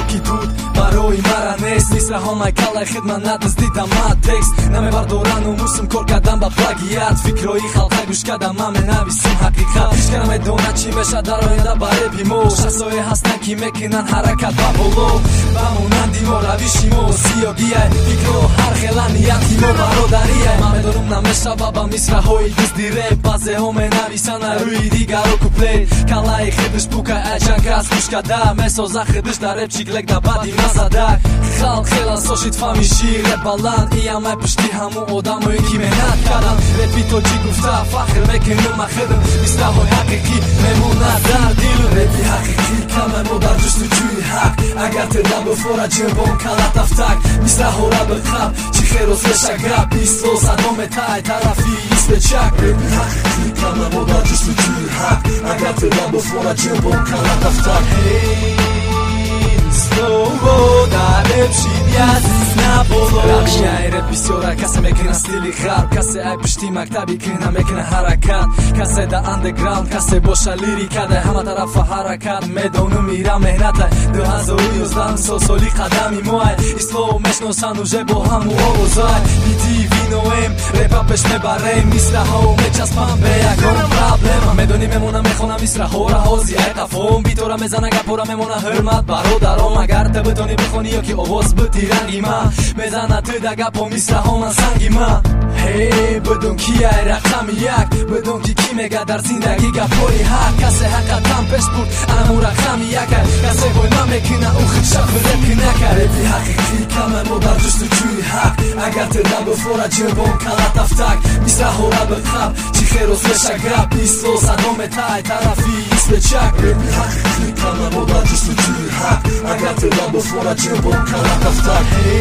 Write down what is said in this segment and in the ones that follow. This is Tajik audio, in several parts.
ки дуд барои маранест мисраҳомай калай хидмат надиздидам ма текст намебардорану мусим кор кардам ба плагиат фикрои халқа гӯш кардам ман менависим ҳақиқат ҳичкана медонад чӣ мешад дар оянда ба репи мо шахсое ҳастанд ки мекунанд ҳаракат ба боло ба монанди мо равиши мо сиёгияй фикро ҳар хела нияти мо бародарияй ман медонам намешава ба мисраҳои дузди реп баъзеҳо менависанд рӯи дигаро куплет калаи хидиш букай айчан кас гӯш карда месоза хидиш дар реп чиклек да баъди назадак халқ хела сошид фамиши реп баланд иямай пушти ҳамун одамое ки меҳнат карданд репи тоҷи гуфта фахр мекунем махидм мисраҳои ҳақиқӣ мемонад дар дил репи ҳақиқӣ камай мо дар ҷустуҷӯи ҳақ агар теда бифора ҷинбон калатафтак мисраҳора биқаб чӣ херос леша гап исто садо метай тарафи испечак репи ҳақиқӣ камай мо дар ҷустуҷӯи ҳақ агар теда бифора ҷинбон калатафтак рақшаи реп бисёра касе мекунад стили ғарб касе ай пушти мактаби кина мекунад ҳаракат касе да андеграунд касе боша лирикада ҳама тарафа ҳаракат медонум ира меҳната 2011 солсоли қадами моай ислом мешносанд уже бо ҳаму овозай бити виноем репа пеш мебарем мисраҳо мечаспам бе ягон проблема медонӣ мемонам мехонам мисраҳора ҳози ай қафом битора мезана гапора мемона ҳурмат бародаром агар та битони бихонӣ ёки овоз бити ранги ман мезана ты да гапо мисраҳоман санги ман ҳей бидун ки ай рақами як бидун ки кӣ мега дар зиндагӣ гапҳои ҳақ касе ҳақатан пеш бурд анаму рақами якай касе вой ман мекуна ӯ хидшафи репи накай репи ҳақиқӣ камай мо дар ҷустуҷӯи ҳақ агар теда бифора ҷинбон калатафтак мисраҳора биқаб чӣ херос леша гап исто садо метай тарафи испечак репи ҳақиқӣ камай мо дар ҷустуҷӯи ҳақ агар теда бифора ҷинбон калатафтак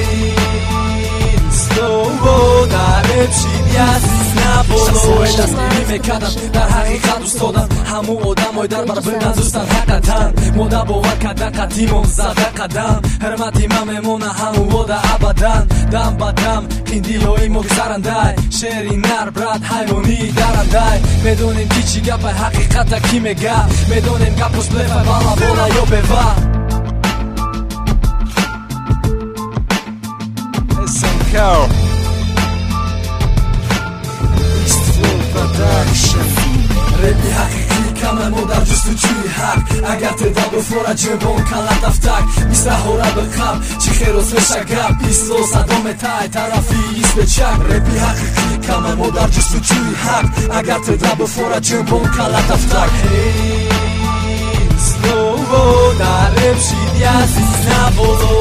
шахсои дастгирӣ мекардам дар ҳақиқат устодам ҳаму одамои дар бар бидан зустанд ҳақатан мода бовар карда қадимон зада қадам ҳурмати ман мемона ҳамувода абадан дам ба дам қиндилои мо гузарандай шери нар брат ҳайвони дарандай медонем ки чӣ гапай ҳақиқата ки мега медонем гапуш блефай бала бола ё бева репи ҳақиқӣ камай мо дар ҷустуҷӯи ҳақ агар теда бифора ҷинбон калатафтак мисраҳора биқаб чӣ херос леша гап исто садо метай тарафи испечак репи ҳақиқӣ камай мо дар ҷустуҷӯи ҳақ агар теда бифора ҷинбон калатафтак дар реп шиди азиз наболо